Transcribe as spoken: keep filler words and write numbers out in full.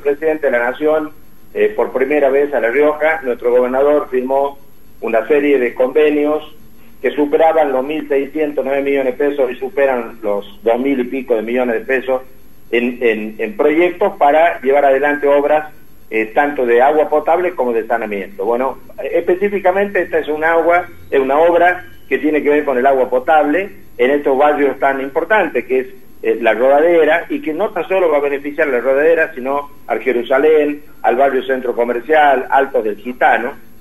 presidente de la Nación, eh, por primera vez a La Rioja, nuestro gobernador firmó una serie de convenios que superaban los mil seiscientos nueve millones de pesos y superan los dos mil y pico de millones de pesos en, en, en proyectos para llevar adelante obras eh, tanto de agua potable como de saneamiento. Bueno, específicamente esta es un agua, es una obra que tiene que ver con el agua potable en estos barrios tan importantes que es eh, La Rodadera, y que no tan solo va a beneficiar a La Rodadera, sino al Jerusalén, al barrio Centro Comercial, Alto del Gitano.